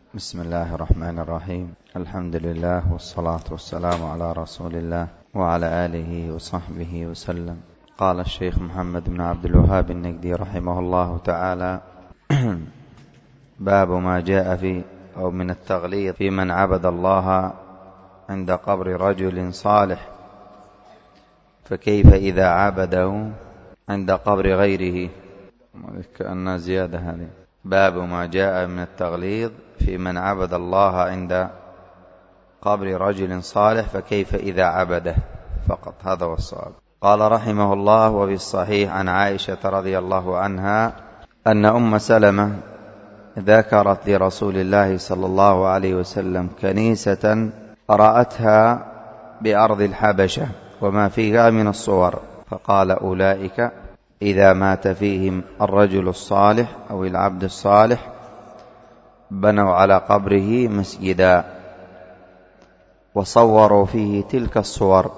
بسم الله الرحمن الرحيم. الحمد لله والصلاة والسلام على رسول الله وعلى آله وصحبه وسلم. قال الشيخ محمد بن عبد الوهاب النجدي رحمه الله تعالى: باب ما جاء في أو من التغليظ في من عبد الله عند قبر رجل صالح، فكيف إذا عبده عند قبر غيره؟ كأنها زيادة هذه. باب ما جاء من التغليظ في من عبد الله عند قبر رجل صالح، فكيف إذا عبده فقط. هذا هو الصواب. قال رحمه الله: وفي الصحيح عن عائشة رضي الله عنها أن أم سلمة ذكرت لرسول الله صلى الله عليه وسلم كنيسة رأتها بأرض الحبشة وما فيها من الصور، فقال: أولئك إذا مات فيهم الرجل الصالح أو العبد الصالح بنوا على قبره مسجدا وصوروا فيه تلك الصور،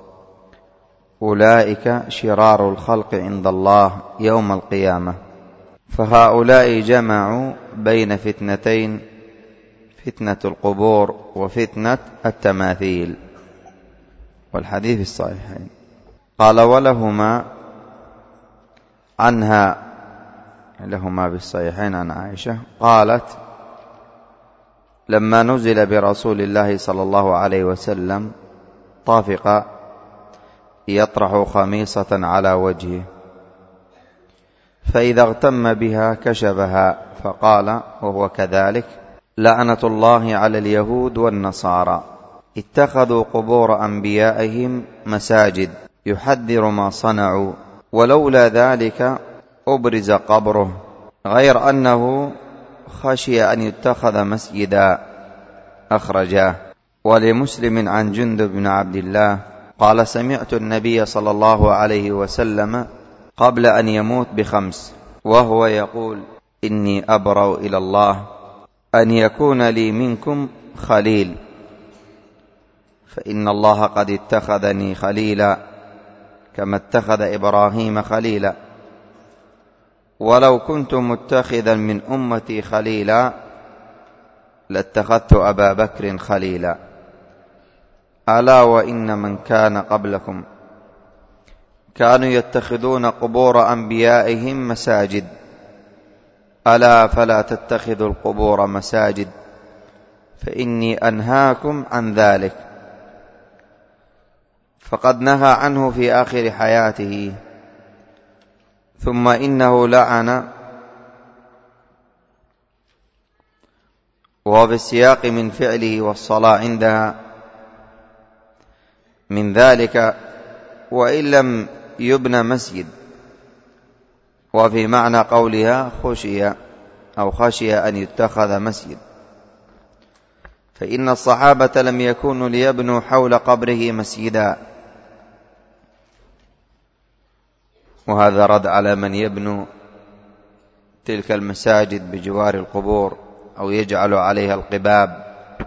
أولئك شرار الخلق عند الله يوم القيامة. فهؤلاء جمعوا بين فتنتين: فتنة القبور وفتنة التماثيل. والحديث الصحيحين. قال: ولهما عنها، لهما بالصحيحين عن عائشة قالت: لما نزل برسول الله صلى الله عليه وسلم طافق يطرح خميصة على وجهه، فإذا اغتم بها كشفها، فقال وهو كذلك: لعنة الله على اليهود والنصارى اتخذوا قبور أنبيائهم مساجد يحذر ما صنعوا، ولولا ذلك أبرز قبره، غير أنه خشي أن يتخذ مسجدا. أخرجاه. ولمسلم عن جندب بن عبد الله قال: سمعت النبي صلى الله عليه وسلم قبل أن يموت ب5 وهو يقول: إني أبرأ إلى الله أن يكون لي منكم خليل، فإن الله قد اتخذني خليلا كما اتخذ إبراهيم خليلا، ولو كنت متخذا من أمتي خليلا لاتخذت أبا بكر خليلا، ألا وإن من كان قبلكم كانوا يتخذون قبور أنبيائهم مساجد، ألا فلا تتخذوا القبور مساجد، فإني أنهاكم عن ذلك. فقد نهى عنه في آخر حياته، ثم إنه لعن. وبالسياق من فعله والصلاة عندها من ذلك وإن لم يبنى مسجد، وفي معنى قولها خشي أن يتخذ مسجد، فإن الصحابة لم يكونوا ليبنوا حول قبره مسجدا، وهذا رد على من يبنوا تلك المساجد بجوار القبور أو يجعل عليها القباب،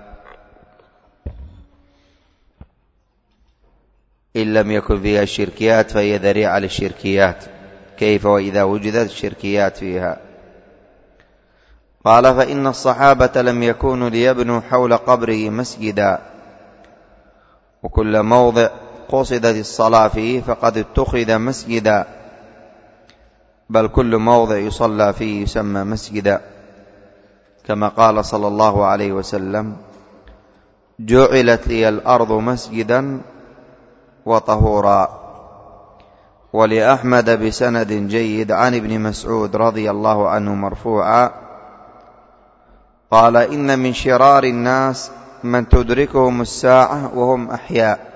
إن لم يكن فيها الشركيات فهي ذريعة للشركيات، كيف وإذا وجدت الشركيات فيها. قال: فإن الصحابة لم يكونوا ليبنوا حول قبره مسجدا، وكل موضع قصدت الصلاة فيه فقد اتخذ مسجدا، بل كل موضع يصلى فيه يسمى مسجدا، كما قال صلى الله عليه وسلم: جعلت لي الأرض مسجدا وطهورا. ولأحمد بسند جيد عن ابن مسعود رضي الله عنه مرفوعا قال: إن من شرار الناس من تدركهم الساعة وهم أحياء،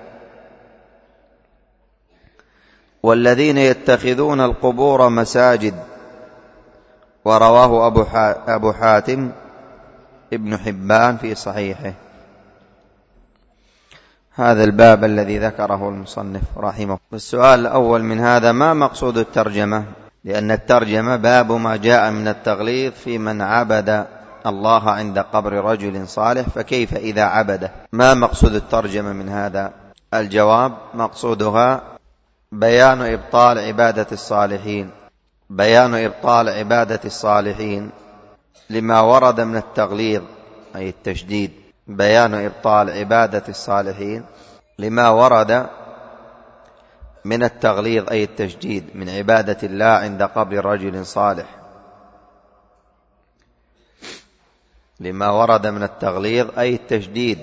والذين يتخذون القبور مساجد. ورواه أبو حاتم ابن حبان في صحيحه. هذا الباب الذي ذكره المصنف رحمه. والسؤال الأول من هذا: ما مقصود الترجمة؟ لأن الترجمة باب ما جاء من التغليظ في من عبد الله عند قبر رجل صالح، فكيف إذا عبده؟ ما مقصود الترجمة من هذا؟ الجواب: مقصودها بيان إبطال عبادة الصالحين، بيان إبطال عبادة الصالحين لما ورد من التغليظ أي التشديد، بيان إبطال عبادة الصالحين لما ورد من التغليظ أي التشديد من عبادة الله عند قبر رجل صالح، لما ورد من التغليظ أي التشديد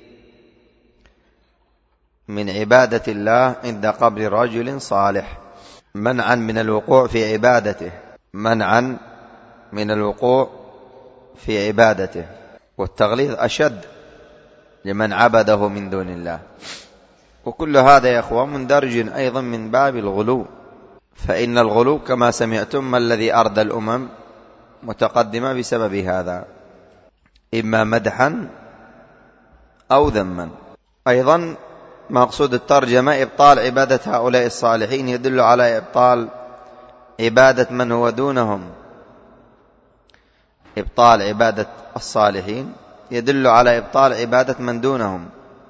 من عبادة الله عند قبر رجل صالح، منعا من الوقوع في عبادته، منعا من الوقوع في عبادته. والتغليظ أشد لمن عبده من دون الله. وكل هذا يا أخوة مندرج أيضا من باب الغلو، فإن الغلو كما سمعتم ما الذي أردى الأمم متقدمة بسبب هذا، إما مدحا أو ذما. أيضا مقصود الترجمة إبطال عبادة هؤلاء الصالحين يدل على إبطال عبادة من هو دونهم. إبطال عبادة الصالحين يدل على إبطال عبادة من دونهم.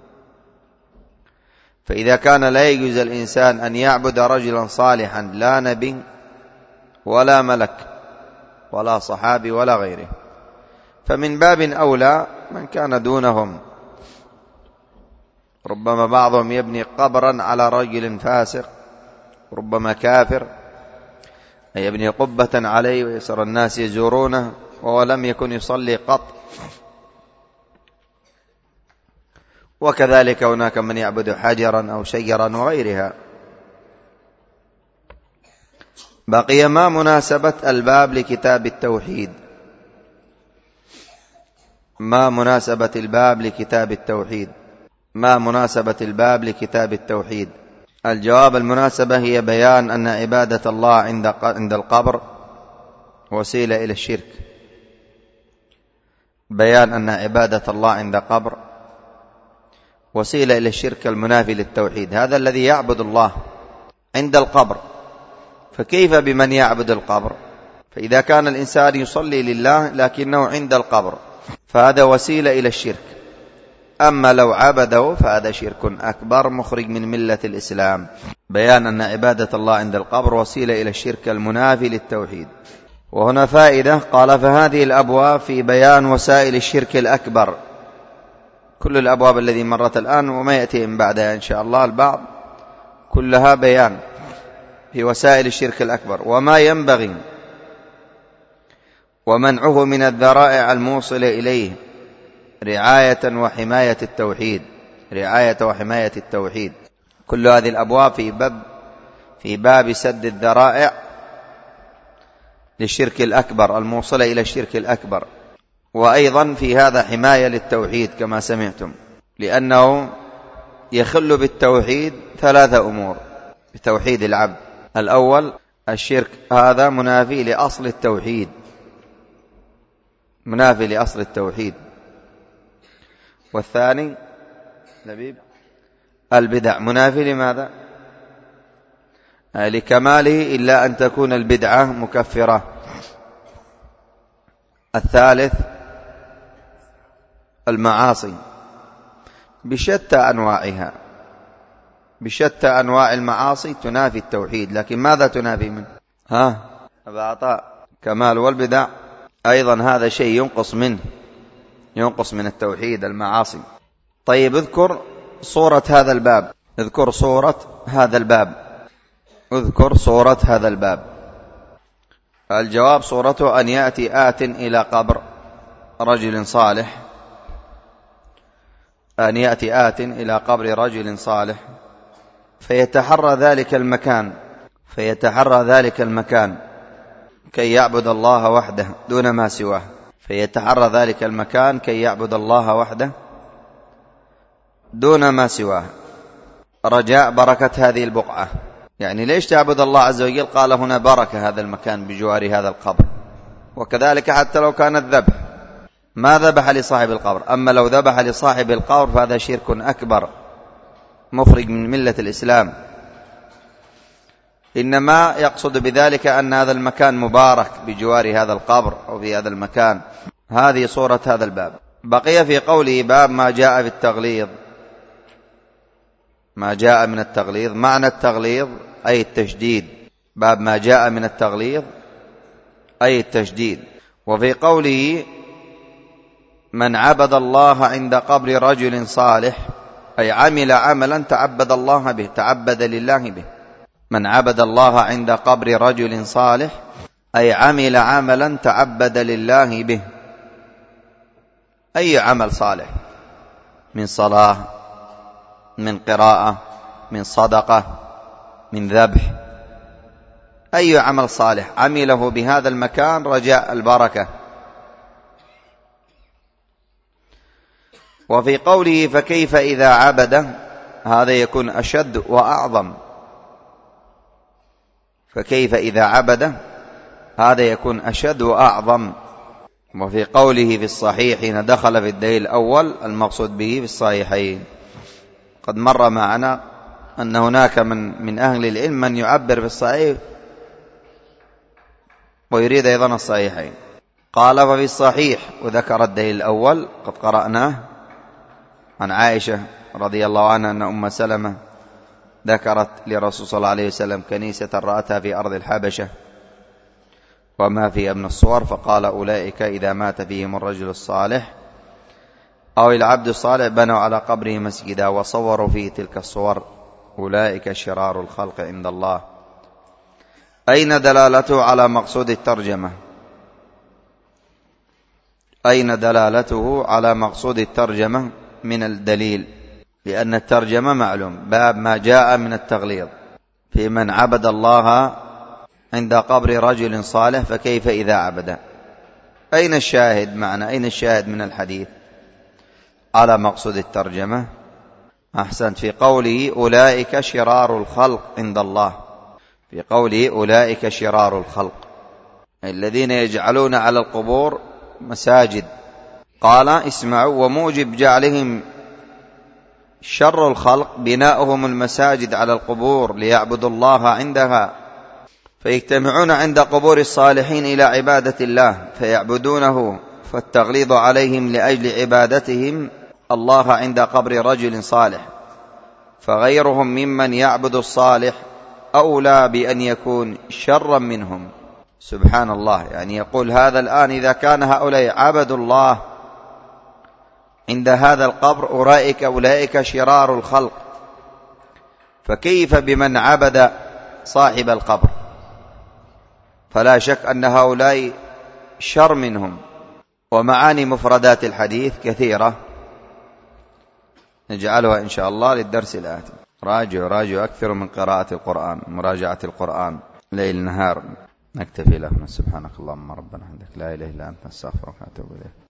فإذا كان لا يجوز الإنسان أن يعبد رجلا صالحا لا نبي ولا ملك ولا صحابي ولا غيره، فمن باب أولى من كان دونهم. ربما بعضهم يبني قبرا على رجل فاسق، ربما كافر، يبني قبة عليه ويسر الناس يزورونه وهو لم يكن يصلي قط. وكذلك هناك من يعبد حجرا أو شجرا وغيرها. بقي ما مناسبة الباب لكتاب التوحيد، ما مناسبة الباب لكتاب التوحيد، ما مناسبة الباب لكتاب التوحيد؟ الجواب المناسبة هي بيان أن عبادة الله عند القبر وسيلة إلى الشرك، بيان أن عبادة الله عند قبر وسيلة إلى الشرك المنافي للتوحيد. هذا الذي يعبد الله عند القبر، فكيف بمن يعبد القبر؟ فإذا كان الإنسان يصلي لله لكنه عند القبر فهذا وسيلة إلى الشرك. أما لو عبده فهذا شرك أكبر مخرج من ملة الإسلام. بيان أن عبادة الله عند القبر وسيلة إلى الشرك المنافي للتوحيد. وهنا فائدة، قال فهذه الأبواب في بيان وسائل الشرك الأكبر. كل الأبواب الذي مرت الآن وما يأتي من بعدها إن شاء الله البعض كلها بيان في وسائل الشرك الأكبر وما ينبغي ومنعه من الذرائع الموصلة إليه، رعاية وحماية التوحيد، رعاية وحماية التوحيد. كل هذه الأبواب في باب سد الذرائع للشرك الأكبر الموصلة إلى الشرك الأكبر. وأيضا في هذا حماية للتوحيد كما سمعتم، لأنه يخل بالتوحيد ثلاثة أمور بتوحيد العبد. الأول الشرك، هذا منافي لأصل التوحيد، منافي لأصل التوحيد. والثاني لبيب البدع، منافي لماذا؟ لكماله إلا أن تكون البدعة مكفرة. الثالث المعاصي بشتى أنواعها، بشتى أنواع المعاصي تنافي التوحيد. لكن ماذا تنافي منه؟ أبا عطاء كمال والبدع أيضا هذا شيء ينقص منه، ينقص من التوحيد المعاصي. طيب اذكر صورة هذا الباب، اذكر صورة هذا الباب، اذكر صورة هذا الباب. الجواب صورته أن يأتي آت إلى قبر رجل صالح، أن يأتي آت إلى قبر رجل صالح فيتحرى ذلك المكان، فيتحرى ذلك المكان كي يعبد الله وحده دون ما سواه، فيتحرى ذلك المكان كي يعبد الله وحده دون ما سواه، رجاء بركة هذه البقعة. يعني ليش تعبد الله عز وجل؟ قال هنا بركة هذا المكان بجوار هذا القبر. وكذلك حتى لو كان الذبح، ما ذبح لصاحب القبر. أما لو ذبح لصاحب القبر فهذا شرك أكبر مخرج من ملة الإسلام. إنما يقصد بذلك أن هذا المكان مبارك بجوار هذا القبر أو في هذا المكان. هذه صورة هذا الباب. بقي في قوله باب ما جاء في التغليظ، ما جاء من التغليظ. معنى التغليظ أي التشديد، باب ما جاء من التغليظ أي التشديد. وفي قوله من عبد الله عند قبر رجل صالح أي عمل عملا تعبد الله به، تعبد لله به. من عبد الله عند قبر رجل صالح أي عمل عملا تعبد لله به. أي عمل صالح، من صلاة، من قراءة، من صدقة، من ذبح، أي عمل صالح عمله بهذا المكان رجاء البركة. وفي قوله فكيف إذا عبده، هذا يكون أشد وأعظم. فكيف إذا عبده هذا يكون أشد وأعظم. وفي قوله في الصحيح حين دخل في الدليل الأول، المقصود به في الصحيحين. قد مر معنا أن هناك من أهل العلم من يعبر بالصحيح ويريد أيضا الصحيحين. قال وفي الصحيح، وذكر الدليل الأول قد قرأناه عن عائشة رضي الله عنها أن أم سلمة ذكرت لرسول صلى الله عليه وسلم كنيسة رأتها في أرض الحبشة وما فيها من الصور، فقال أولئك إذا مات فيهم الرجل الصالح أو العبد الصالح بنوا على قبره مسجدا وصوروا فيه تلك الصور، أولئك شرار الخلق عند الله. أين دلالته على مقصود الترجمة؟ أين دلالته على مقصود الترجمة من الدليل؟ لأن الترجمة معلوم، باب ما جاء من التغليظ في من عبد الله عند قبر رجل صالح فكيف إذا عبد. أين الشاهد معنا؟ أين الشاهد من الحديث على مقصود الترجمة؟ أحسنت، في قوله أولئك شرار الخلق عند الله. في قوله أولئك شرار الخلق، الذين يجعلون على القبور مساجد. قال اسمعوا وموجب جعلهم شر الخلق بناؤهم المساجد على القبور ليعبدوا الله عندها، فيجتمعون عند قبور الصالحين إلى عبادة الله فيعبدونه، فالتغليظ عليهم لأجل عبادتهم الله عند قبر رجل صالح، فغيرهم ممن يعبد الصالح أولى بأن يكون شرا منهم. سبحان الله، يعني يقول هذا الآن إذا كان هؤلاء عبدوا الله عند هذا القبر أولئك شرار الخلق، فكيف بمن عبد صاحب القبر؟ فلا شك أن هؤلاء شر منهم. ومعاني مفردات الحديث كثيرة نجعلها إن شاء الله للدرس الآتي. راجعوا أكثر من قراءة القرآن، مراجعة القرآن ليل نهار. نكتفي لهنا. سبحانك اللهم ربنا وبحمدك، لا إله إلا أنت، نستغفرك ونتوب إليك.